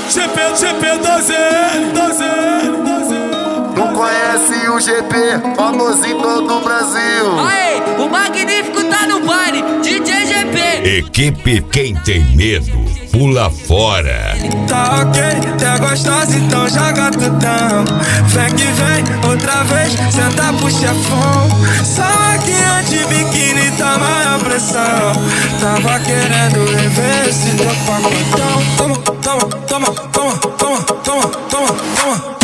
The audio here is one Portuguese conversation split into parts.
GP12L. Não conhece o GP, famoso em todo o Brasil. Aê, o magnífico tá no baile, DJ GP. Equipe Quem Tem Medo, pula fora. Tá ok, tá gostosa, então joga tudão. Vem que vem, outra vez, senta pro chefão. Só aqui antes biquíni tá maior pressão. Tava querendo rever esse teu pacotão. Toma, toma, toma, toma, toma, toma, toma, toma.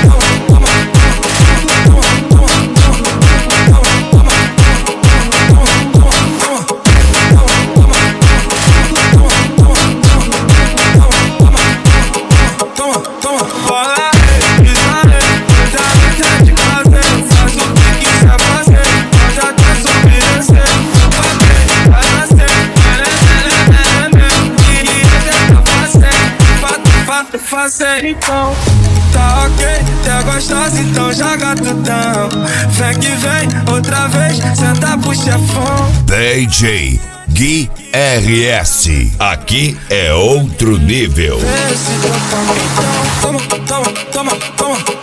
Então, tá ok, tá gostosa, então joga tudão. Vem que vem, outra vez, senta pro chefão. DJ Gui RS, aqui é outro nível. Esse toma, toma, toma, toma.